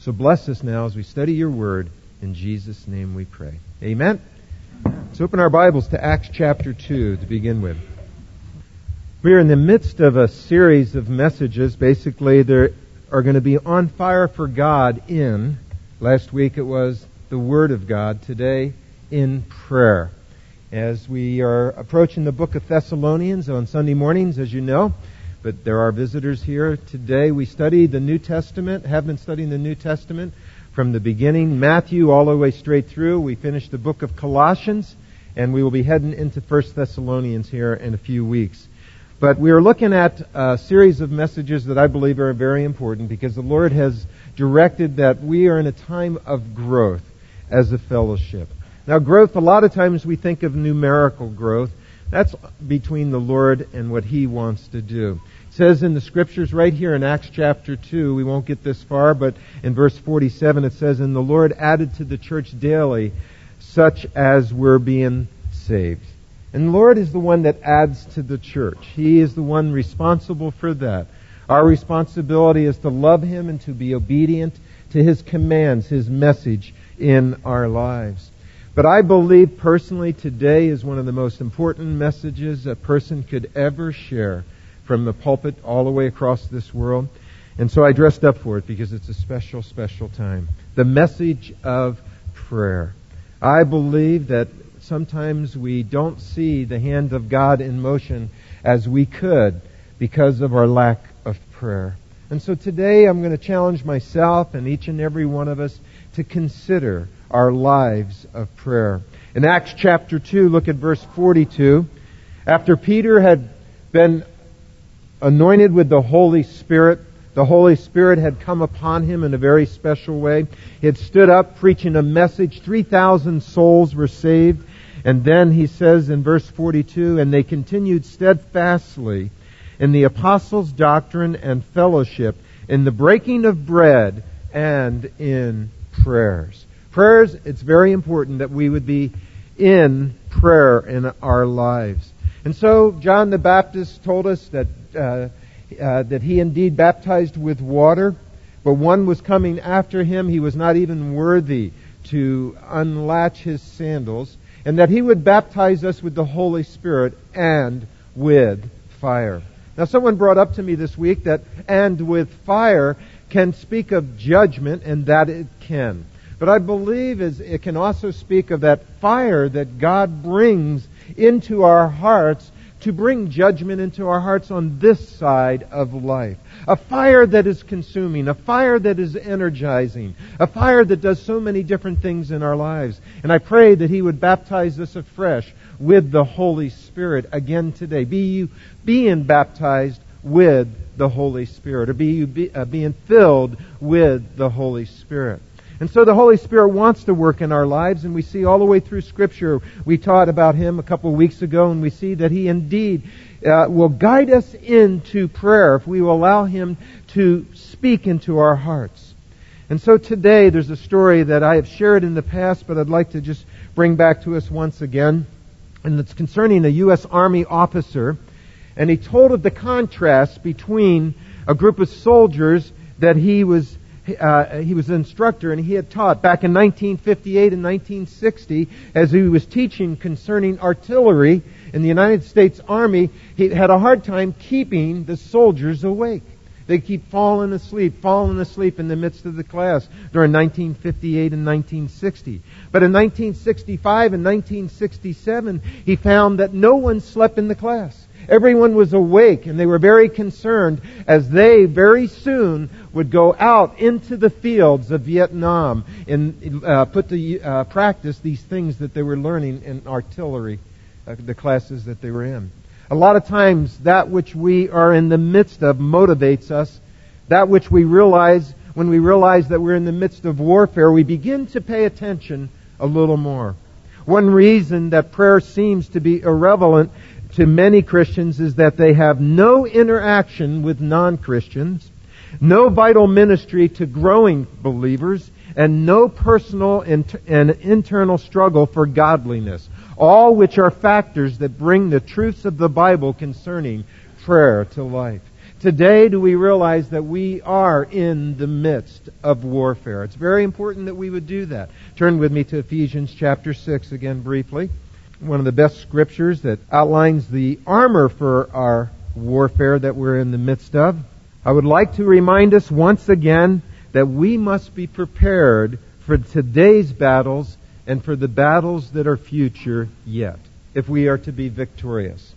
So bless us now as we study your word. In Jesus' name we pray. Amen. Let's open our Bibles to Acts chapter 2 to begin with. We are in the midst of a series of messages. Basically, there are going to be on fire for God in. Last week it was the Word of God. Today, in prayer. As we are approaching the book of Thessalonians on Sunday mornings, as you know, but there are visitors here today. We study the New Testament, have been studying the New Testament from the beginning, Matthew all the way straight through. We finished the book of Colossians, and we will be heading into 1 Thessalonians here in a few weeks. But we are looking at a series of messages that I believe are very important because the Lord has directed that we are in a time of growth as a fellowship. Now, growth, a lot of times we think of numerical growth. That's between the Lord and what He wants to do. It says in the Scriptures right here in Acts chapter 2, we won't get this far, but in verse 47 it says, "And the Lord added to the church daily such as were being saved." And the Lord is the one that adds to the church. He is the one responsible for that. Our responsibility is to love Him and to be obedient to His commands, His message in our lives. But I believe personally today is one of the most important messages a person could ever share from the pulpit all the way across this world. And so I dressed up for it because it's a special, special time. The message of prayer. I believe that sometimes we don't see the hand of God in motion as we could because of our lack of prayer. And so today I'm going to challenge myself and each and every one of us to consider our lives of prayer. In Acts chapter 2, look at verse 42. After Peter had been anointed with the Holy Spirit had come upon him in a very special way. He had stood up preaching a message. 3,000 souls were saved. And then he says in verse 42, "And they continued steadfastly in the apostles' doctrine and fellowship, in the breaking of bread, and in prayers." Prayers, it's very important that we would be in prayer in our lives. And so John the Baptist told us that he indeed baptized with water, but one was coming after him. He was not even worthy to unlatch his sandals, and that he would baptize us with the Holy Spirit and with fire. Now, someone brought up to me this week that "and with fire" can speak of judgment, and that it can. But I believe it can also speak of that fire that God brings into our hearts to bring judgment into our hearts on this side of life. A fire that is consuming, a fire that is energizing, a fire that does so many different things in our lives. And I pray that He would baptize us afresh with the Holy Spirit again today. Be you being baptized with the Holy Spirit, or be you being filled with the Holy Spirit. And so the Holy Spirit wants to work in our lives, and we see all the way through Scripture. We taught about Him a couple of weeks ago, and we see that He indeed will guide us into prayer if we will allow Him to speak into our hearts. And so today there's a story that I have shared in the past, but I'd like to just bring back to us once again. And it's concerning a U.S. Army officer. And he told of the contrast between a group of soldiers that he was an instructor, and he had taught back in 1958 and 1960 as he was teaching concerning artillery in the United States Army. He had a hard time keeping the soldiers awake. They keep falling asleep in the midst of the class during 1958 and 1960. But in 1965 and 1967, he found that no one slept in the class. Everyone was awake, and they were very concerned as they very soon would go out into the fields of Vietnam and put to practice these things that they were learning in artillery, the classes that they were in. A lot of times, that which we are in the midst of motivates us. That which we realize, when we realize that we're in the midst of warfare, we begin to pay attention a little more. One reason that prayer seems to be irrelevant to many Christians is that they have no interaction with non-Christians, no vital ministry to growing believers, and no personal and internal struggle for godliness, all which are factors that bring the truths of the Bible concerning prayer to life. Today, do we realize that we are in the midst of warfare? It's very important that we would do that. Turn with me to Ephesians chapter 6 again briefly. One of the best scriptures that outlines the armor for our warfare that we're in the midst of. I would like to remind us once again that we must be prepared for today's battles and for the battles that are future yet, if we are to be victorious.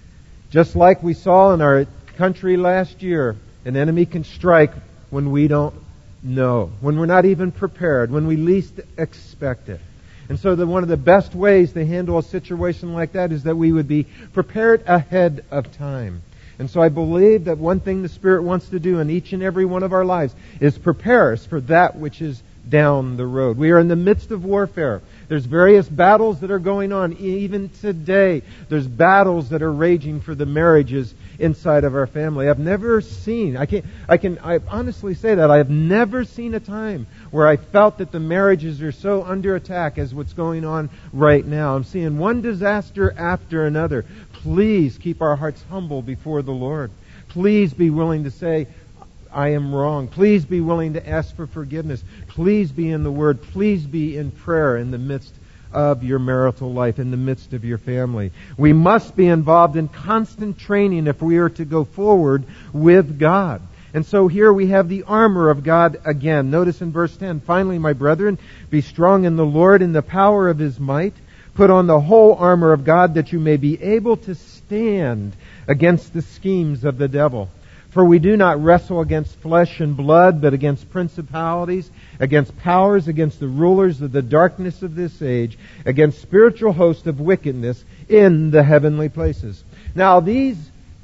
Just like we saw in our country last year, an enemy can strike when we don't know, when we're not even prepared, when we least expect it. And so one of the best ways to handle a situation like that is that we would be prepared ahead of time. And so I believe that one thing the Spirit wants to do in each and every one of our lives is prepare us for that which is down the road. We are in the midst of warfare. There's various battles that are going on even today. There's battles that are raging for the marriages inside of our family. I've never seen, I honestly say that I have never seen a time where I felt that the marriages are so under attack as what's going on right now. I'm seeing one disaster after another. Please keep our hearts humble before the Lord. Please be willing to say, I am wrong. Please be willing to ask for forgiveness. Please be in the Word. Please be in prayer in the midst of your marital life, in the midst of your family. We must be involved in constant training if we are to go forward with God. And so here we have the armor of God again. Notice in verse 10, finally, my brethren, be strong in the Lord in the power of His might. Put on the whole armor of God that you may be able to stand against the schemes of the devil. For we do not wrestle against flesh and blood, but against principalities, against powers, against the rulers of the darkness of this age, against spiritual hosts of wickedness in the heavenly places. Now, these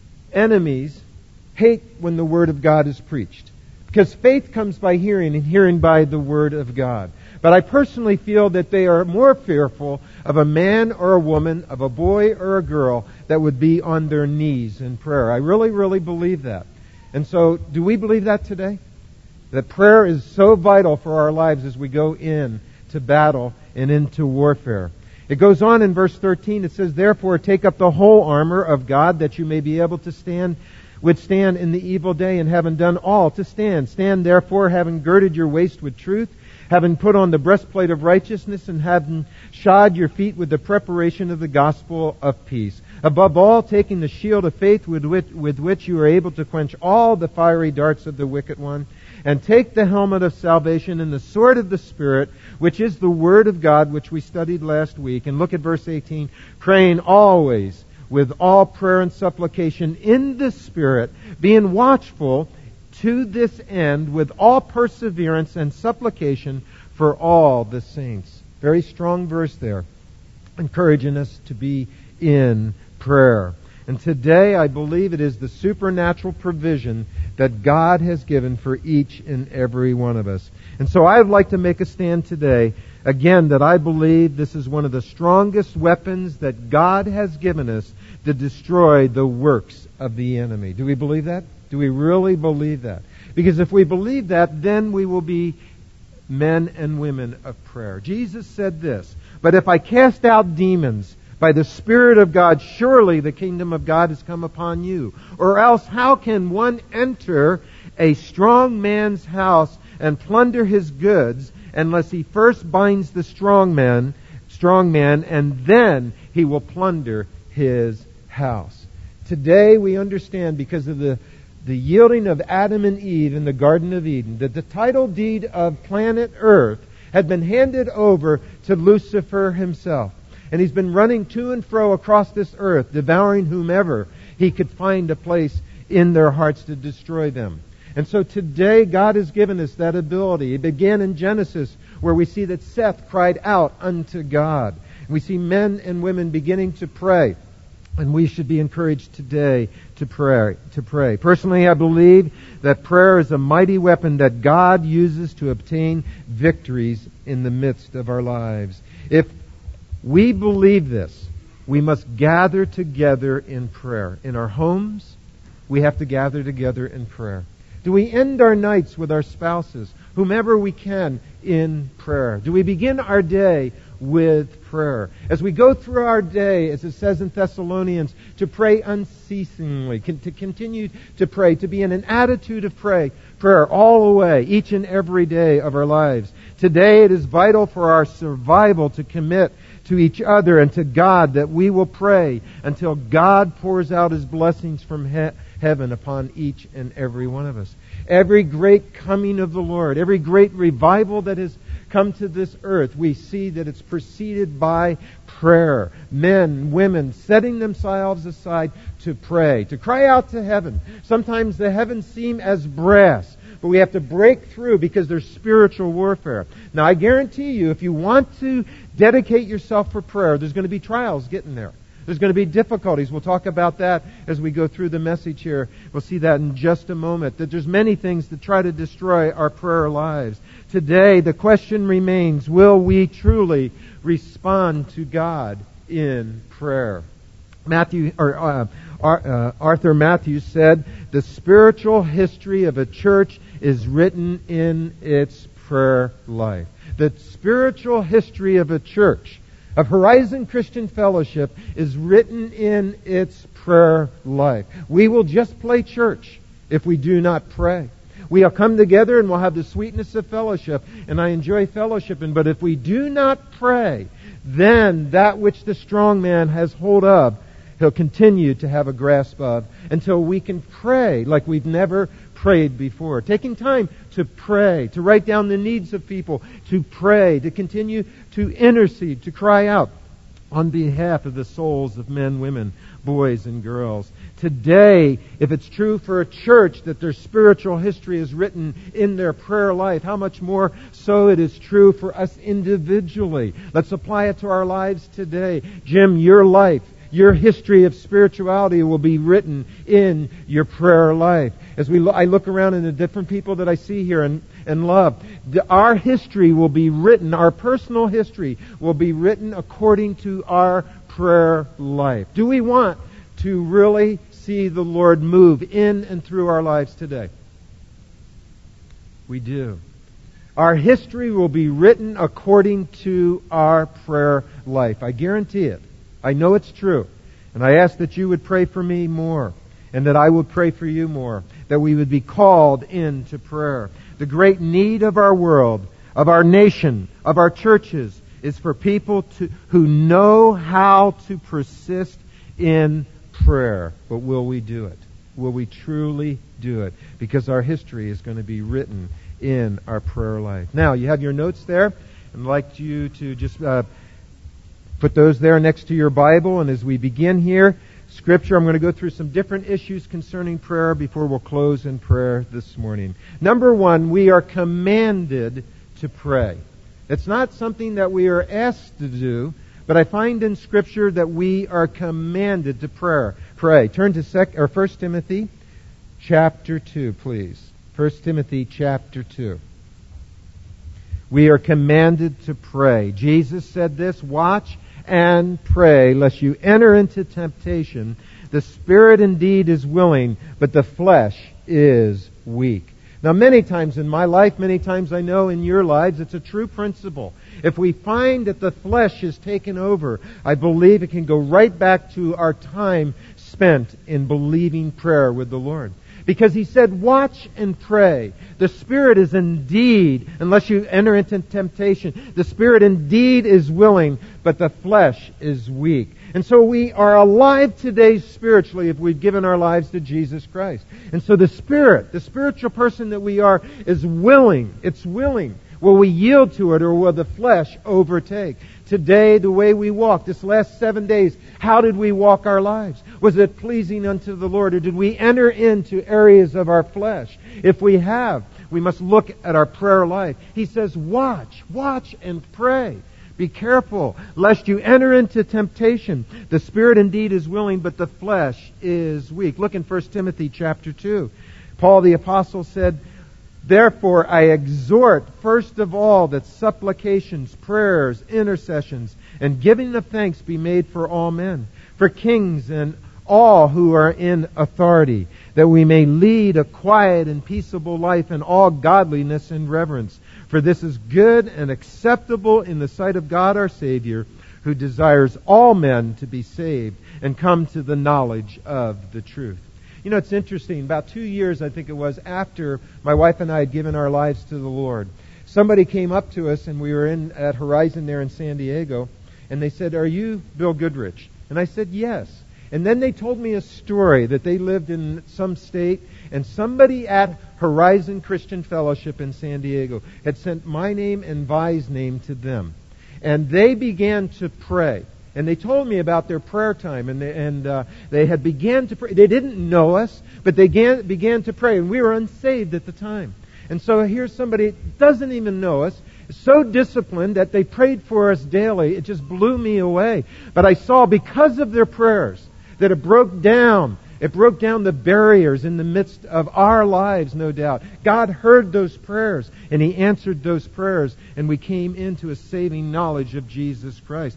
enemies hate when the Word of God is preached, because faith comes by hearing, and hearing by the Word of God. But I personally feel that they are more fearful of a man or a woman, of a boy or a girl that would be on their knees in prayer. I really, really believe that. And so, do we believe that today? That prayer is so vital for our lives as we go into battle and into warfare. It goes on in verse 13, it says, therefore take up the whole armor of God that you may be able to withstand in the evil day, and having done all to stand. Stand therefore, having girded your waist with truth, having put on the breastplate of righteousness, and having shod your feet with the preparation of the gospel of peace. Above all, taking the shield of faith with which you are able to quench all the fiery darts of the wicked one, and take the helmet of salvation and the sword of the Spirit, which is the Word of God, which we studied last week. And look at verse 18, praying always with all prayer and supplication in the Spirit, being watchful to this end with all perseverance and supplication for all the saints. Very strong verse there, encouraging us to be in prayer. And today I believe it is the supernatural provision that God has given for each and every one of us. And so I would like to make a stand today, again, that I believe this is one of the strongest weapons that God has given us to destroy the works of the enemy. Do we believe that? Do we really believe that? Because if we believe that, then we will be men and women of prayer. Jesus said this, but if I cast out demons by the Spirit of God, surely the kingdom of God has come upon you. Or else how can one enter a strong man's house and plunder his goods unless he first binds the strong man, and then he will plunder his house? Today we understand, because of the yielding of Adam and Eve in the Garden of Eden, that the title deed of planet Earth had been handed over to Lucifer himself. And he's been running to and fro across this earth, devouring whomever he could find a place in their hearts to destroy them. And so today God has given us that ability. It began in Genesis, where we see that Seth cried out unto God. We see men and women beginning to pray. And we should be encouraged today to pray. Personally, I believe that prayer is a mighty weapon that God uses to obtain victories in the midst of our lives. If we believe this, we must gather together in prayer. In our homes, we have to gather together in prayer. Do we end our nights with our spouses whomever we can in prayer? Do we begin our day with prayer? As we go through our day, as it says in Thessalonians, to pray unceasingly, to continue to pray, to be in an attitude of prayer all the way, each and every day of our lives. Today it is vital for our survival to commit to each other and to God that we will pray until God pours out His blessings from heaven upon each and every one of us. Every great coming of the Lord, every great revival that has come to this earth, we see that it's preceded by prayer. Men, women, setting themselves aside to pray, to cry out to heaven. Sometimes the heavens seem as brass, but we have to break through because there's spiritual warfare. Now, I guarantee you, if you want to dedicate yourself for prayer, there's going to be trials getting there. There's going to be difficulties. We'll talk about that as we go through the message here. We'll see that in just a moment. That there's many things that try to destroy our prayer lives. Today, the question remains, will we truly respond to God in prayer? Arthur Matthews said, the spiritual history of a church is written in its prayer life. The spiritual history of a church, of Horizon Christian Fellowship, is written in its prayer life. We will just play church if we do not pray. We'll come together and we'll have the sweetness of fellowship, and I enjoy fellowshipping, but if we do not pray, then that which the strong man has hold of, he'll continue to have a grasp of until we can pray like we've never prayed before. Taking time to pray, to write down the needs of people, to pray, to continue to intercede, to cry out on behalf of the souls of men, women, boys, and girls. Today, if it's true for a church that their spiritual history is written in their prayer life, how much more so it is true for us individually. Let's apply it to our lives today. Jim, your life, your history of spirituality will be written in your prayer life. As I look around in the different people that I see here and love, our history will be written, our personal history will be written according to our prayer life. Do we want to really see the Lord move in and through our lives today? We do. Our history will be written according to our prayer life. I guarantee it. I know it's true. And I ask that you would pray for me more, and that I would pray for you more, that we would be called into prayer. The great need of our world, of our nation, of our churches, is for people who know how to persist in prayer. But will we do it? Will we truly do it? Because our history is going to be written in our prayer life. Now, you have your notes there. I'd like you to just put those there next to your Bible. And as we begin here, Scripture, I'm going to go through some different issues concerning prayer before we'll close in prayer this morning. Number one, we are commanded to pray. It's not something that we are asked to do, but I find in Scripture that we are commanded to pray. Turn to 1 Timothy chapter 2, please. 1 Timothy chapter 2. We are commanded to pray. Jesus said this, watch and pray, lest you enter into temptation. The spirit indeed is willing, but the flesh is weak. Now, many times in my life, many times I know in your lives, it's a true principle. If we find that the flesh is taken over, I believe it can go right back to our time spent in believing prayer with the Lord. Because He said, watch and pray. The Spirit is indeed, unless you enter into temptation, the Spirit indeed is willing, but the flesh is weak. And so we are alive today spiritually if we've given our lives to Jesus Christ. And so the Spirit, the spiritual person that we are, is willing. It's willing. Will we yield to it, or will the flesh overtake? Today, the way we walk, this last 7 days, how did we walk our lives? Was it pleasing unto the Lord, or did we enter into areas of our flesh? If we have, we must look at our prayer life. He says, watch and pray. Be careful, lest you enter into temptation. The spirit indeed is willing, but the flesh is weak. Look in 1 Timothy chapter 2. Paul the Apostle said, therefore, I exhort, first of all, that supplications, prayers, intercessions, and giving of thanks be made for all men, for kings and all who are in authority, that we may lead a quiet and peaceable life in all godliness and reverence. For this is good and acceptable in the sight of God our Savior, who desires all men to be saved and come to the knowledge of the truth. You know, it's interesting. About 2 years, I think it was, after my wife and I had given our lives to the Lord, somebody came up to us, and we were at Horizon there in San Diego, and they said, "Are you Bill Goodrich?" And I said, "Yes." And then they told me a story that they lived in some state, and somebody at Horizon Christian Fellowship in San Diego had sent my name and Vi's name to them. And they began to pray. And they told me about their prayer time, and they had began to pray. They didn't know us, but they began to pray, and we were unsaved at the time. And so here's somebody that doesn't even know us, so disciplined that they prayed for us daily. It just blew me away. But I saw, because of their prayers, that it broke down the barriers in the midst of our lives, no doubt. God heard those prayers, and He answered those prayers, and we came into a saving knowledge of Jesus Christ,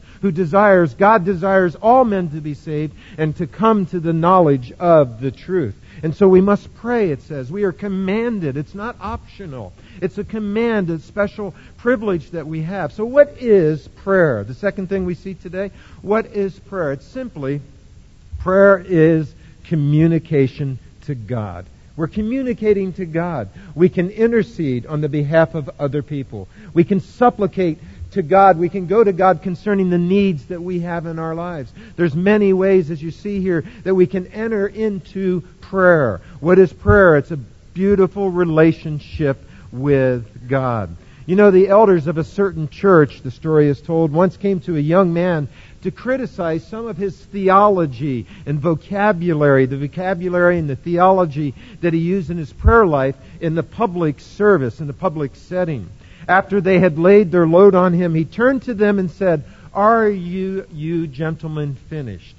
God desires all men to be saved and to come to the knowledge of the truth. And so we must pray, it says. We are commanded. It's not optional. It's a command, a special privilege that we have. So what is prayer? The second thing we see today, what is prayer? It's simply, prayer is communication to God. We're communicating to God. We can intercede on the behalf of other people. We can supplicate to God. We can go to God concerning the needs that we have in our lives. There's many ways, as you see here, that we can enter into prayer. What is prayer? It's a beautiful relationship with God. You know, the elders of a certain church, the story is told, once came to a young man to criticize some of his theology and vocabulary, the vocabulary and the theology that he used in his prayer life in the public service, in the public setting. After they had laid their load on him, he turned to them and said, "Are you gentlemen finished?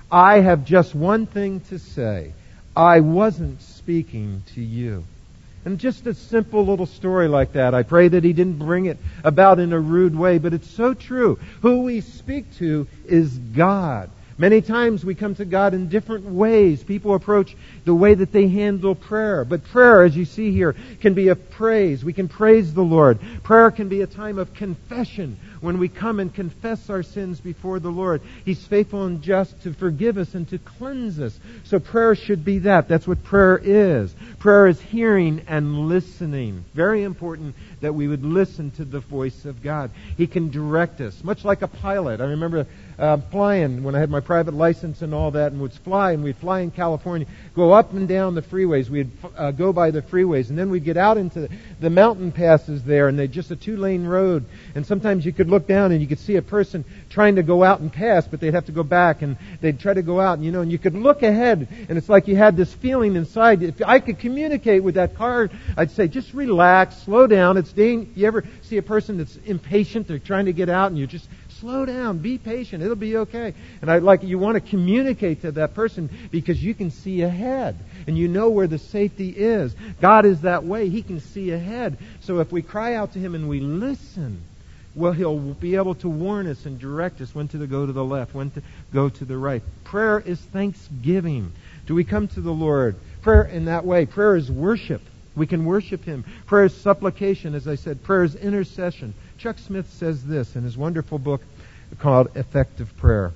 I have just one thing to say. I wasn't speaking to you." And just a simple little story like that. I pray that he didn't bring it about in a rude way, but it's so true. Who we speak to is God. Many times we come to God in different ways. People approach the way that they handle prayer. But prayer, as you see here, can be a praise. We can praise the Lord. Prayer can be a time of confession when we come and confess our sins before the Lord. He's faithful and just to forgive us and to cleanse us. So prayer should be that. That's what prayer is. Prayer is hearing and listening. Very important that we would listen to the voice of God. He can direct us, much like a pilot. I remember flying when I had my private license and all that, and we'd fly in California, go up and down the freeways. We'd go by the freeways, and then we'd get out into the mountain passes there, and they're just a 2-lane road. And sometimes you could look down and you could see a person trying to go out and pass, but they'd have to go back, and they'd try to go out, and you could look ahead, and it's like you had this feeling inside. If I could communicate with that car, I'd say, just relax, slow down. You ever see a person that's impatient? They're trying to get out, and you just slow down, be patient, it'll be okay. And you want to communicate to that person because you can see ahead and you know where the safety is. God is that way. He can see ahead. So if we cry out to Him and we listen, well, He'll be able to warn us and direct us when to go to the left, when to go to the right. Prayer is thanksgiving. Do we come to the Lord? Prayer in that way. Prayer is worship. We can worship Him. Prayer is supplication, as I said. Prayer is intercession. Chuck Smith says this in his wonderful book called Effective Prayer.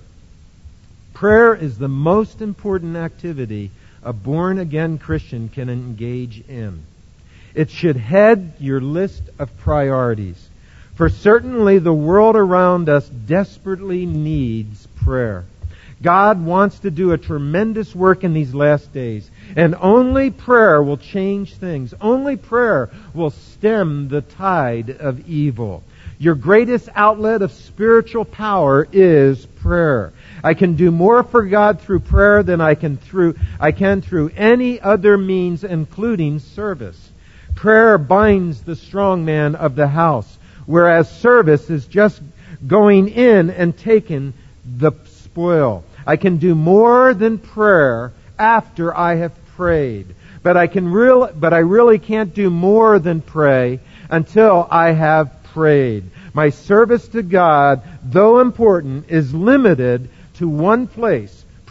Prayer is the most important activity a born-again Christian can engage in. It should head your list of priorities. For certainly the world around us desperately needs prayer. God wants to do a tremendous work in these last days. And only prayer will change things. Only prayer will stem the tide of evil. Your greatest outlet of spiritual power is prayer. I can do more for God through prayer than I can through any other means, including service. Prayer binds the strong man of the house, whereas service is just going in and taking the spoil. I can do more than prayer after I have prayed, but I really can't do more than pray until I have prayed. My service to God, though important, is limited to one place,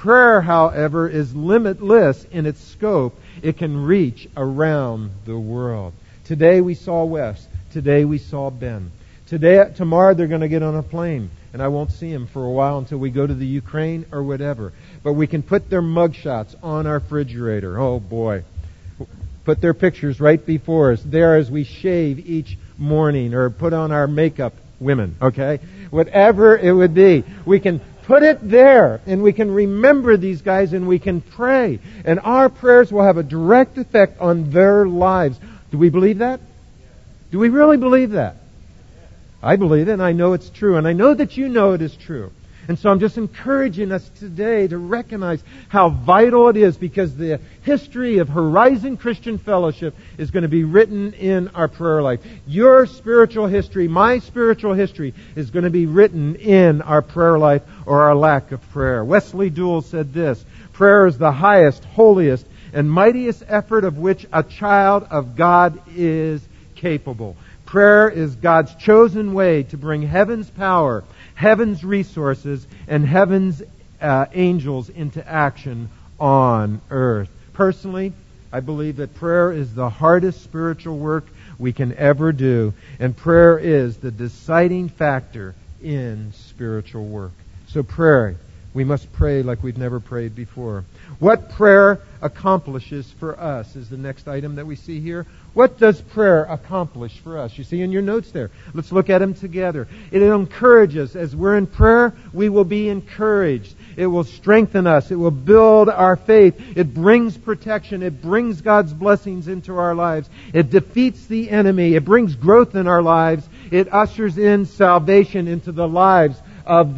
Prayer, however, is limitless in its scope. It can reach around the world. Today we saw Wes. Today we saw Ben. Tomorrow they're going to get on a plane, and I won't see them for a while until we go to the Ukraine or whatever. But we can put their mugshots on our refrigerator. Oh boy. Put their pictures right before us there as we shave each morning, or put on our makeup, women, okay? Whatever it would be. We can put it there, and we can remember these guys, and we can pray. And our prayers will have a direct effect on their lives. Do we believe that? Do we really believe that? I believe it, and I know it's true, and I know that you know it is true. And so I'm just encouraging us today to recognize how vital it is, because the history of Horizon Christian Fellowship is going to be written in our prayer life. Your spiritual history, my spiritual history, is going to be written in our prayer life or our lack of prayer. Wesley Duell said this: prayer is the highest, holiest, and mightiest effort of which a child of God is capable. Prayer is God's chosen way to bring heaven's power, heaven's resources, and heaven's angels into action on earth. Personally, I believe that prayer is the hardest spiritual work we can ever do, and prayer is the deciding factor in spiritual work. So prayer, we must pray like we've never prayed before. What prayer accomplishes for us is the next item that we see here. What does prayer accomplish for us? You see in your notes there. Let's look at them together. It encourages. As we're in prayer, we will be encouraged. It will strengthen us. It will build our faith. It brings protection. It brings God's blessings into our lives. It defeats the enemy. It brings growth in our lives. It ushers in salvation into the lives of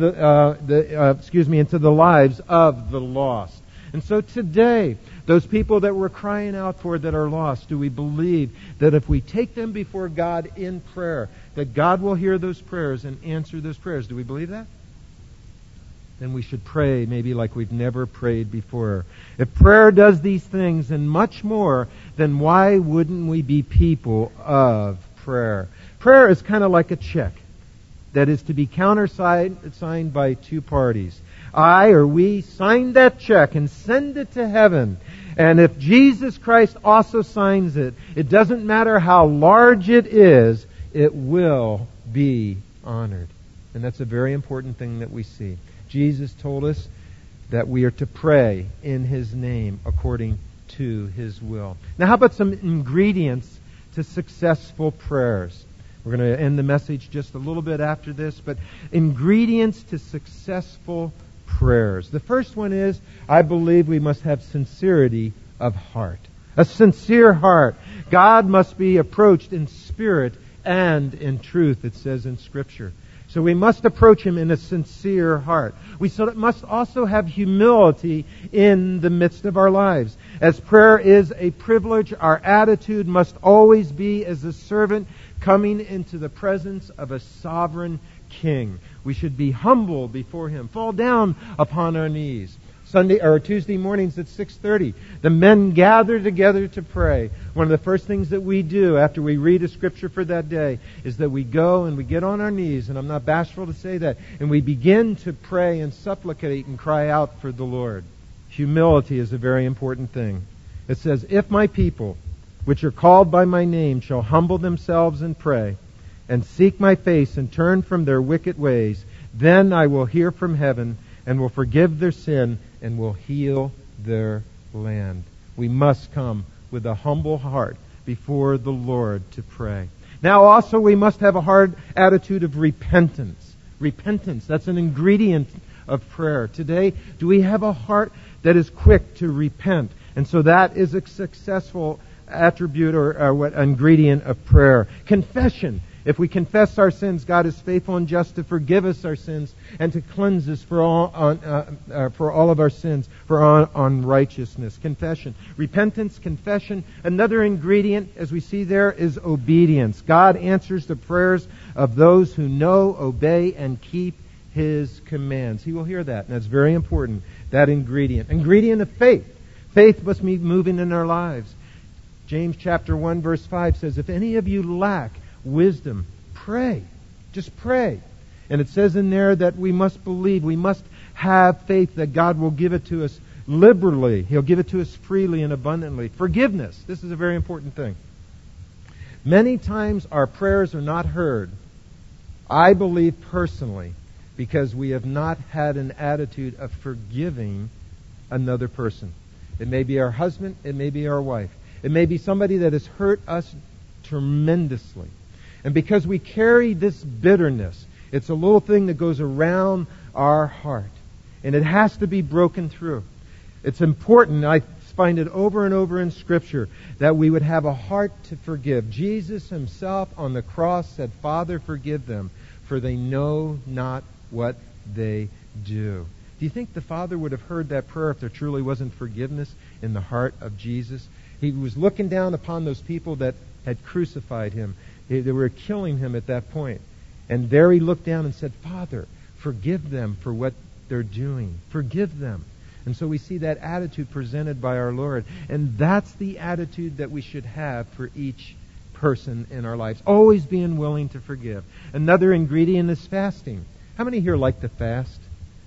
into the lives of the lost. And so today, those people that we're crying out for that are lost, do we believe that if we take them before God in prayer, that God will hear those prayers and answer those prayers? Do we believe that? Then we should pray maybe like we've never prayed before. If prayer does these things and much more, then why wouldn't we be people of prayer? Prayer is kind of like a check that is to be countersigned by two parties. I or we sign that check and send it to heaven. And if Jesus Christ also signs it, it doesn't matter how large it is, it will be honored. And that's a very important thing that we see. Jesus told us that we are to pray in His name according to His will. Now, how about some ingredients to successful prayers? We're going to end the message just a little bit after this, but ingredients to successful prayers. The first one is, I believe we must have sincerity of heart. A sincere heart. God must be approached in spirit and in truth, it says in Scripture. So we must approach Him in a sincere heart. We must also have humility in the midst of our lives. As prayer is a privilege, our attitude must always be as a servant coming into the presence of a sovereign King. We should be humble before Him, fall down upon our knees. Tuesday mornings at 6:30, the men gather together to pray. One of the first things that we do after we read a scripture for that day is that we go and we get on our knees, and I'm not bashful to say that, and we begin to pray and supplicate and cry out for the Lord. Humility is a very important thing. It says, if my people, which are called by my name, shall humble themselves and pray, and seek my face and turn from their wicked ways, then I will hear from heaven and will forgive their sin and will heal their land. We must come with a humble heart before the Lord to pray. Now also we must have a hard attitude of repentance. Repentance, that's an ingredient of prayer. Today, do we have a heart that is quick to repent? And so that is a successful attribute or ingredient of prayer. Confession. If we confess our sins, God is faithful and just to forgive us our sins and to cleanse us for all of our sins, for unrighteousness. Confession. Repentance, confession. Another ingredient, as we see there, is obedience. God answers the prayers of those who know, obey, and keep His commands. He will hear that, and that's very important, that ingredient. Ingredient of faith. Faith must be moving in our lives. James chapter 1 verse 5 says, if any of you lack wisdom, pray. Just pray. And it says in there that we must believe. We must have faith that God will give it to us liberally. He'll give it to us freely and abundantly. Forgiveness. This is a very important thing. Many times our prayers are not heard, I believe personally, because we have not had an attitude of forgiving another person. It may be our husband, it may be our wife. It may be somebody that has hurt us tremendously. And because we carry this bitterness, it's a little thing that goes around our heart. And it has to be broken through. It's important, I find it over and over in Scripture, that we would have a heart to forgive. Jesus Himself on the cross said, Father, forgive them, for they know not what they do. Do you think the Father would have heard that prayer if there truly wasn't forgiveness in the heart of Jesus? He was looking down upon those people that had crucified Him. They were killing Him at that point. And there He looked down and said, Father, forgive them for what they're doing. Forgive them. And so we see that attitude presented by our Lord. And that's the attitude that we should have for each person in our lives. Always being willing to forgive. Another ingredient is fasting. How many here like to fast?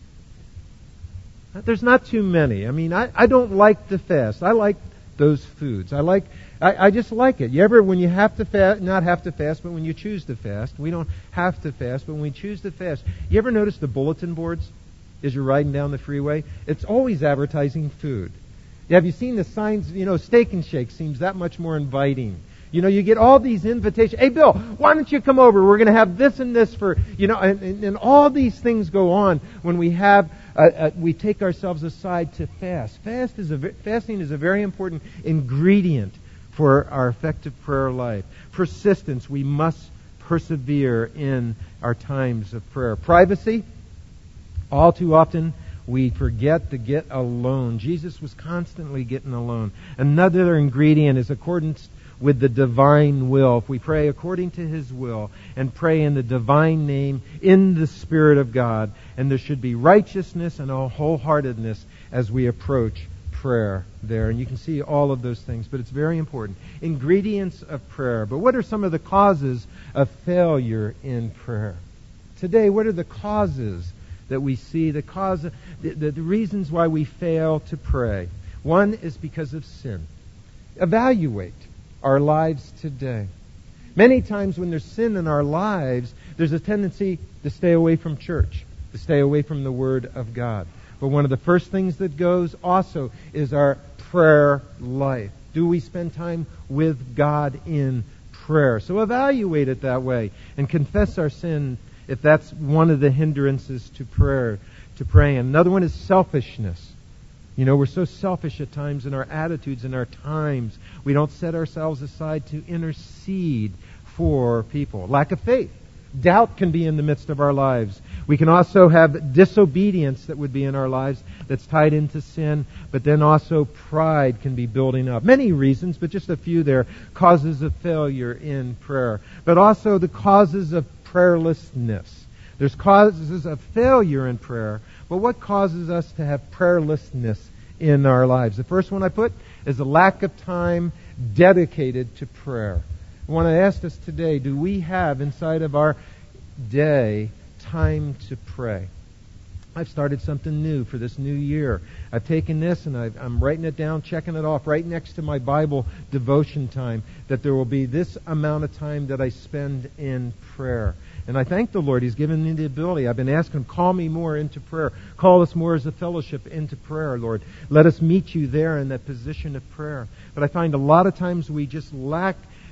There's not too many. I mean, I don't like to fast. I like those foods. I just like it. You ever, when you have to fast, not have to fast, but when you choose to fast, we don't have to fast, but when we choose to fast, you ever notice the bulletin boards as you're riding down the freeway? It's always advertising food. Have you seen the signs? You know, Steak and Shake seems that much more inviting. You know, you get all these invitations. Hey, Bill, why don't you come over? We're going to have this and this for, you know, and all these things go on when we have, we take ourselves aside to fast. Fasting is a very important ingredient for our effective prayer life. Persistence. We must persevere in our times of prayer. Privacy. All too often, we forget to get alone. Jesus was constantly getting alone. Another ingredient is accordance with the divine will. If we pray according to His will and pray in the divine name, in the Spirit of God, and there should be righteousness and a wholeheartedness as we approach prayer there. And you can see all of those things, but it's very important. Ingredients of prayer. But what are some of the causes of failure in prayer? Today, what are the causes that we see, the reasons why we fail to pray? One is because of sin. Evaluate our lives today. Many times when there's sin in our lives, there's a tendency to stay away from church, to stay away from the Word of God. But one of the first things that goes also is our prayer life. Do we spend time with God in prayer? So evaluate it that way and confess our sin if that's one of the hindrances to prayer, to praying. Another one is selfishness. You know, we're so selfish at times in our attitudes and our times. We don't set ourselves aside to intercede for people. Lack of faith. Doubt can be in the midst of our lives. We can also have disobedience that would be in our lives that's tied into sin, but then also pride can be building up. Many reasons, but just a few there. Causes of failure in prayer. But also the causes of prayerlessness. There's causes of failure in prayer, but what causes us to have prayerlessness in our lives? The first one I put is a lack of time dedicated to prayer. I want to ask us today, do we have inside of our day time to pray? I've started something new for this new year. I've taken this and I'm writing it down, checking it off right next to my Bible devotion time, that there will be this amount of time that I spend in prayer. And I thank the Lord. He's given me the ability. I've been asking Him, call me more into prayer. Call us more as a fellowship into prayer, Lord. Let us meet You there in that position of prayer. But I find a lot of times we just lack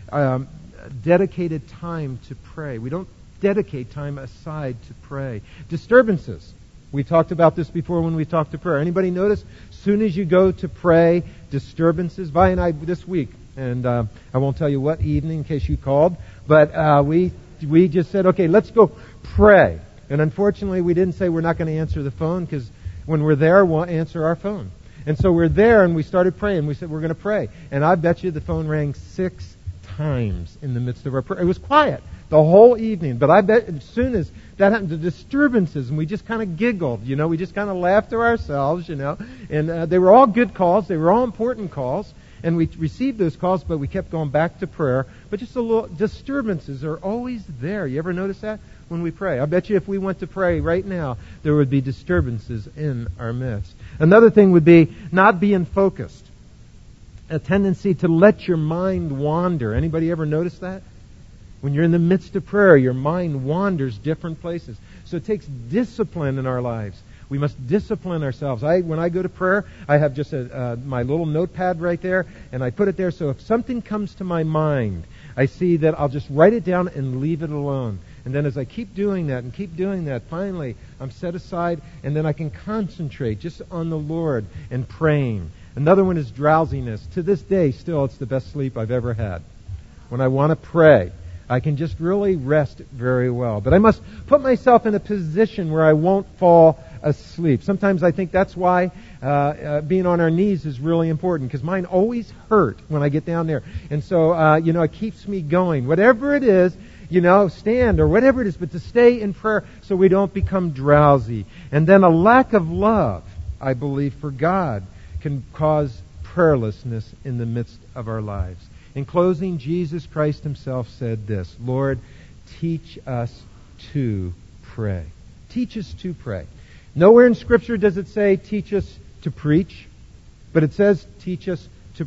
dedicated time to pray. We don't dedicate time aside to pray. Disturbances. We talked about this before when we talked to prayer. Anybody notice? As soon as you go to pray, disturbances. Vi and I this week, and I won't tell you what evening in case you called, but we just said, okay, let's go pray. And unfortunately, we didn't say we're not going to answer the phone, because when we're there, we'll answer our phone. And so we're there, and we started praying. We said we're going to pray. And I bet you the phone rang 6 times in the midst of our prayer. It was quiet the whole evening. But I bet as soon as that happened, the disturbances, and we just kind of giggled, you know. We just kind of laughed to ourselves, you know. And they were all good calls. They were all important calls. And we received those calls, but we kept going back to prayer but just a little disturbances are always there. You ever notice that when we pray? I bet you if we went to pray right now, there would be disturbances in our midst. Another thing would be not being focused. A tendency to let your mind wander. Anybody ever notice that? When you're in the midst of prayer, your mind wanders different places. So it takes discipline in our lives. We must discipline ourselves. When I go to prayer, I have just my little notepad right there, and I put it there so if something comes to my mind, I see that I'll just write it down and leave it alone. And then as I keep doing that, finally I'm set aside, and then I can concentrate just on the Lord and praying. Another one is drowsiness. To this day, still, it's the best sleep I've ever had. When I want to pray, I can just really rest very well. But I must put myself in a position where I won't fall asleep. Sometimes I think that's why being on our knees is really important, because mine always hurt when I get down there. And so, it keeps me going. Whatever it is, stand or whatever it is, but to stay in prayer so we don't become drowsy. And then a lack of love, I believe, for God can cause prayerlessness in the midst of our lives. In closing, Jesus Christ Himself said this, Lord, teach us to pray. Teach us to pray. Nowhere in Scripture does it say teach us to preach, but it says teach us to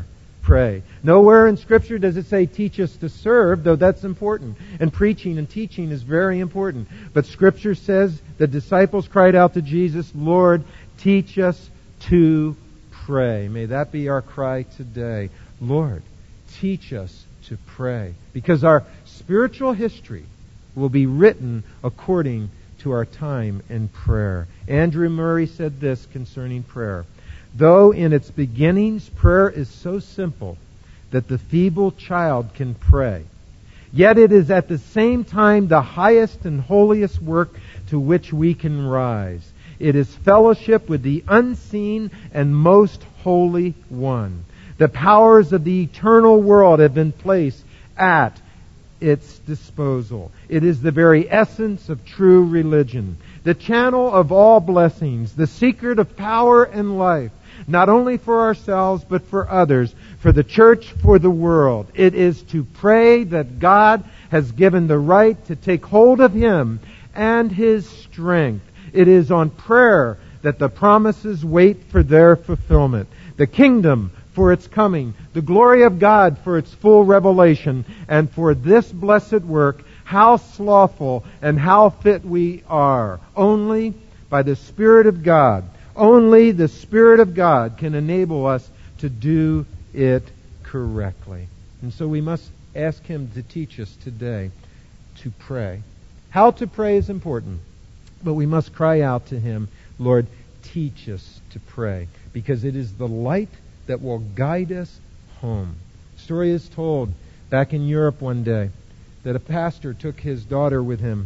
pray. Nowhere in Scripture does it say teach us to serve, though that's important. And preaching and teaching is very important. But Scripture says the disciples cried out to Jesus, Lord, teach us to pray. May that be our cry today. Lord, teach us to pray. Because our spiritual history will be written according to our time in prayer. Andrew Murray said this concerning prayer. Though in its beginnings prayer is so simple that the feeble child can pray, yet it is at the same time the highest and holiest work to which we can rise. It is fellowship with the unseen and most holy one. The powers of the eternal world have been placed at its disposal. It is the very essence of true religion, the channel of all blessings, the secret of power and life, not only for ourselves but for others, for the church, for the world. It is to pray that God has given the right to take hold of Him and His strength. It is on prayer that the promises wait for their fulfillment. The kingdom for its coming, the glory of God for its full revelation, and for this blessed work, how slothful and how fit we are. Only by the Spirit of God, only the Spirit of God can enable us to do it correctly. And so we must ask Him to teach us today to pray. How to pray is important, but we must cry out to Him, Lord, teach us to pray, because it is the light that will guide us home. A story is told back in Europe one day that a pastor took his daughter with him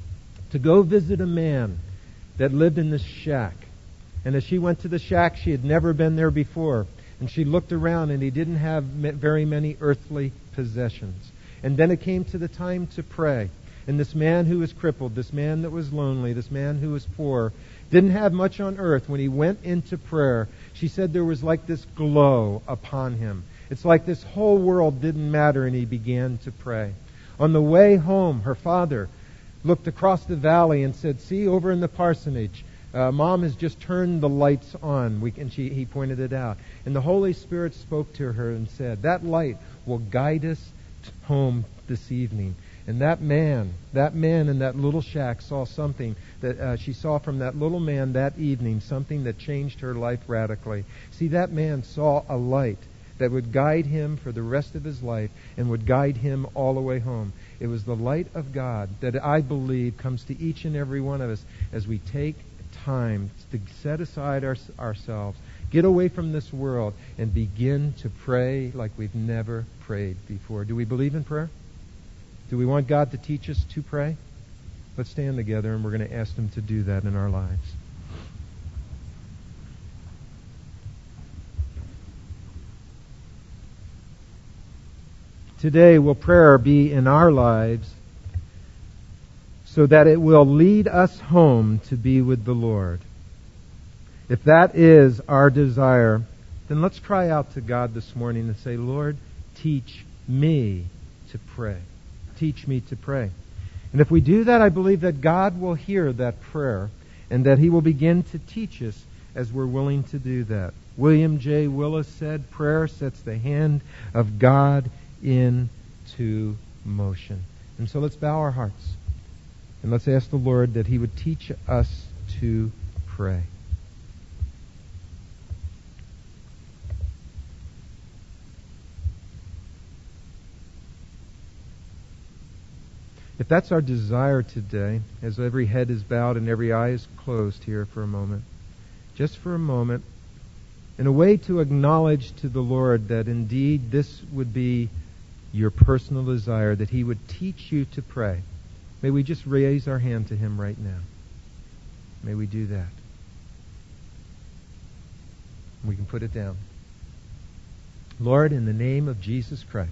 to go visit a man that lived in this shack. And as she went to the shack, she had never been there before. And she looked around, and he didn't have very many earthly possessions. And then it came to the time to pray. And this man who was crippled, this man that was lonely, this man who was poor, didn't have much on earth. When he went into prayer, she said there was like this glow upon him. It's like this whole world didn't matter, and he began to pray. On the way home, her father looked across the valley and said, see, over in the parsonage, Mom has just turned the lights on. He pointed it out. And the Holy Spirit spoke to her and said, that light will guide us home this evening. And that man in that little shack saw something that she saw from that little man that evening, something that changed her life radically. See, that man saw a light that would guide him for the rest of his life and would guide him all the way home. It was the light of God that I believe comes to each and every one of us as we take time to set aside ourselves, get away from this world, and begin to pray like we've never prayed before. Do we believe in prayer? Do we want God to teach us to pray? Let's stand together, and we're going to ask Him to do that in our lives. Today, will prayer be in our lives so that it will lead us home to be with the Lord? If that is our desire, then let's cry out to God this morning and say, Lord, teach me to pray. Teach me to pray. And if we do that, I believe that God will hear that prayer and that He will begin to teach us as we're willing to do that. William J. Willis said, prayer sets the hand of God into motion. And so let's bow our hearts and let's ask the Lord that He would teach us to pray. If that's our desire today, as every head is bowed and every eye is closed here for a moment, just for a moment, in a way to acknowledge to the Lord that indeed this would be your personal desire, that He would teach you to pray, may we just raise our hand to Him right now. May we do that. We can put it down. Lord, in the name of Jesus Christ,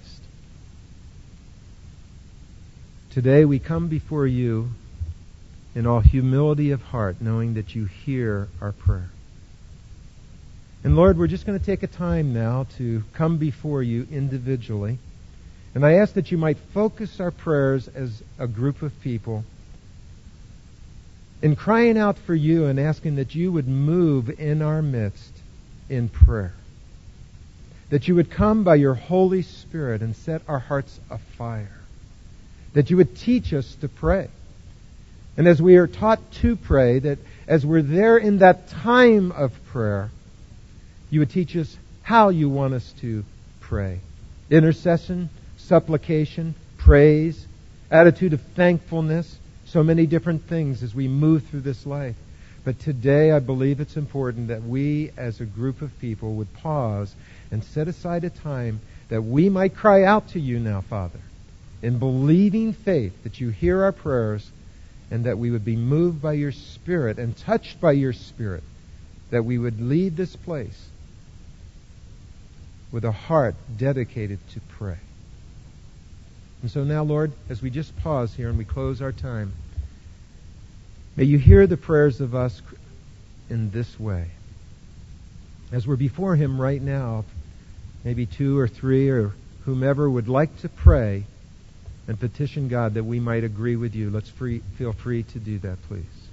today we come before You in all humility of heart, knowing that You hear our prayer. And Lord, we're just going to take a time now to come before You individually. And I ask that You might focus our prayers as a group of people in crying out for You and asking that You would move in our midst in prayer. That You would come by Your Holy Spirit and set our hearts afire. That You would teach us to pray. And as we are taught to pray, that as we're there in that time of prayer, You would teach us how You want us to pray. Intercession, supplication, praise, attitude of thankfulness, so many different things as we move through this life. But today I believe it's important that we as a group of people would pause and set aside a time that we might cry out to You now, Father, in believing faith that You hear our prayers and that we would be moved by Your Spirit and touched by Your Spirit, that we would leave this place with a heart dedicated to pray. And so now, Lord, as we just pause here and we close our time, may You hear the prayers of us in this way. As we're before Him right now, maybe 2 or 3 or whomever would like to pray and petition God that we might agree with You. Let's feel free to do that, please.